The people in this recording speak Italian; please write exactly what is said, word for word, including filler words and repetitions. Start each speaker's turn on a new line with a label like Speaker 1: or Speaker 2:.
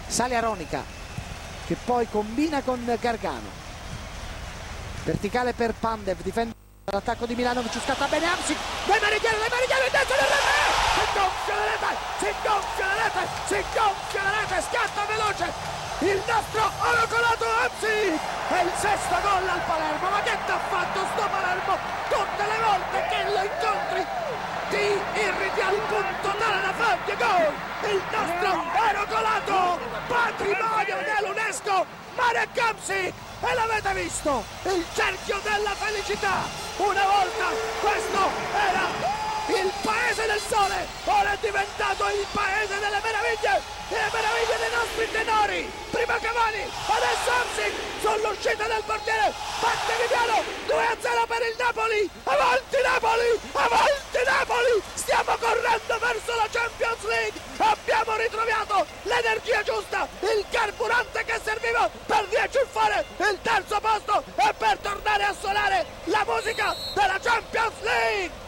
Speaker 1: sale Aronica che poi combina con Gargano, verticale per Pandev, difende l'attacco di Milano che ci scatta bene Hamsik, dai Marigliano, dai Marigliano in testa del rete, si gonfia la rete, si gonfia la rete, si gonfia la rete, scatta veloce il nostro orocolato Hamsik, è il sesto gol al Palermo. Ma che t'ha fatto sto Palermo? Tutte le volte che lo incontri ti irriti al punto dalla fabia. Gol, il nostro orocolato, patrimonio dell'UNESCO, Marek Hamsik. E l'avete visto, il cerchio della felicità. Una volta questo era il paese del sole, ora è diventato il paese delle meraviglie, le meraviglie dei nostri tenori. Prima Cavani, adesso Hamsik, sull'uscita del portiere, batte Viviano, due a zero per il Napoli. Avanti Napoli, avanti Napoli, stiamo correndo verso la Champions League. Abbiamo ritrovato l'energia giusta, il carburante che serviva per riacciuffare il terzo posto e per tornare a suonare la musica della Champions League.